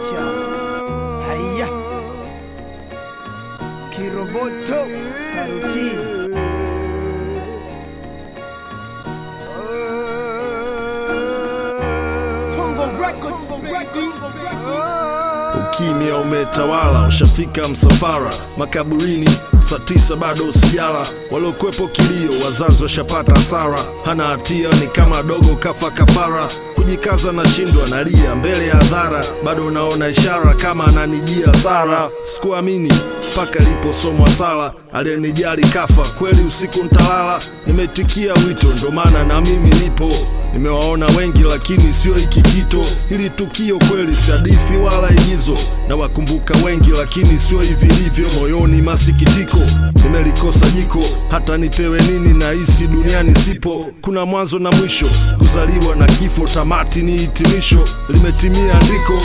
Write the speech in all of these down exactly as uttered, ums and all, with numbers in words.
Nature. Haya Kiroboto Saruti Tongo Records, Records, Ukimya umetawala, ushafika msafara makaburini, saa tisa bado usijala. Walokwepo kilio, wazazi washapata hasara. Hana hatia ni kama dogo kafa kafara. Kujikaza na shindwa nalia mbele ya hadhara. Bado unaona ishara kama ananijia Sara. Sikuamini paka liposomwa sala. Aliyenijali kafa, kweli usiku ntalala. Nimetikia wito ndo maana na mimi nipo. Nimewaona wengi lakini sio hiki kito. Hili tukio kweli si hadithi wala igizo. Na wakumbuka wengi lakini sio hivi livyo. Moyoni masikitiko, nimelikosa jiko. Hata nipewe nini na hisi duniani sipo. Kuna mwanzo na mwisho, kuzaliwa na kifo. Tamati ni hitimisho, limetimia andiko.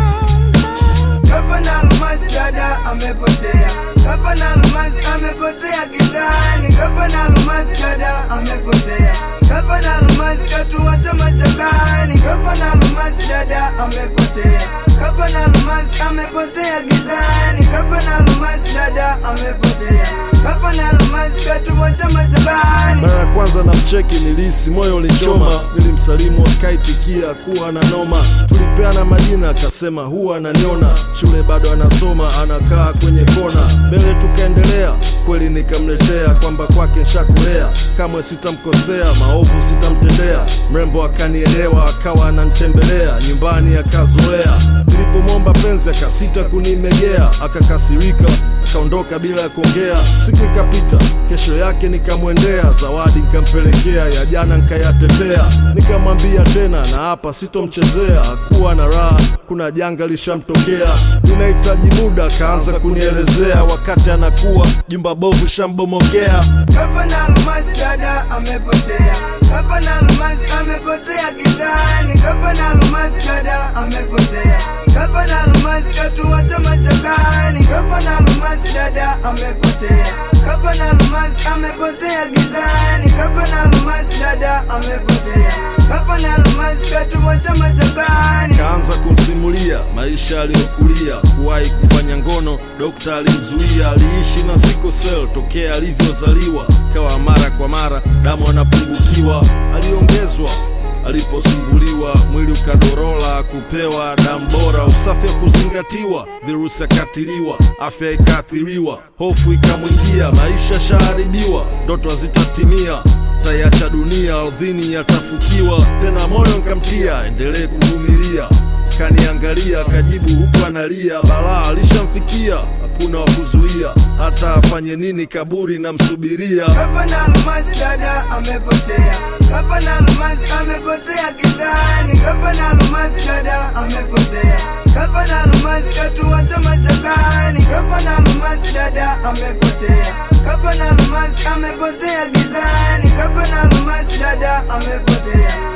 Kafa na almasi dada amepotea. Kafa na almasi amepotea gizani. Kafa na almasi dada amepotea. Kafa na almasi katuacha machakani. Kafa na almasi dada amepotea. Kafa na almasi amepotea gizani. Kafa na almasi dada amepotea. Kafa na almasi katuacha machakani. Mara ya kwanza na mcheki nilisi moyo ulichoma. Nilimsalimu akaitikia kuwa na noma. Tulipeana majina akasema huwa ananiona. Shule bado anasoma, anakaa kwenye kona. Mbele tukaendelea, kweli nikamletea kwamba kwake nshakulea. Kamwe sitamkosea, maovu sitamtendea. Mrembo akanielewa, akawa ananitembelea. Nyumbani akazoea, nilipomwomba penzi akasita kunimegea. Akakasirika, akaondoka bila ya kuongea. Siku ikapita, kesho yake nikamwendea. Zawadi nikampelekea, ya jana nikayatetea. Nikamwambia tena na hapa sitomchezea. Hakuwa na raha, kuna janga lishamtokea. Ninahitaji muda, kaanza kunielezea. Wakati anakuwa, jumba bovu shambomokea. Kafa na almasi dada amepotea. Kafa na almasi amepotea gizani. Kafa na almasi dada amepotea. Kafa na almasi katuacha machakani. Kafa na almasi dada amepotea. Kafa na almasi amepotea gizani. Kafa na almasi dada amepotea. Kafa na almasi katuacha machakani. Kaanza kumsimulia maisha aliyokulia. Kuwahi kufanya ngono, dokta alimzuia. Aliishi na sickle cell tokea alivyozaliwa. Kawa mara kwa mara damu anapungukiwa. Aliongezwa aliposumbuliwa, mwili ukadorola. Kupewa damu bora, usafi kuzingatiwa. Virusi akatiliwa, afya ikaathiriwa. Hofu ikamwingia, maisha shaharibiwa. Ndoto hazitatimia, tayacha dunia, ardhini yatafukiwa. Tena moyo nkamtia, endelee kuvumilia. Kaniangalia, kajibu huku analia. Balaa alishamfikia, hakuna wakuzuia. Hata afanye nini kaburi na msubiria. Kafa na almasi dada amepotea. Kafa na almasi amepotea gizani. Kafa na almasi dada amepotea. Kafa na almasi katuacha machakani. Kafa na almasi dada amepotea. Kafa na almasi amepotea gizani. Kafa na almasi dada amepotea.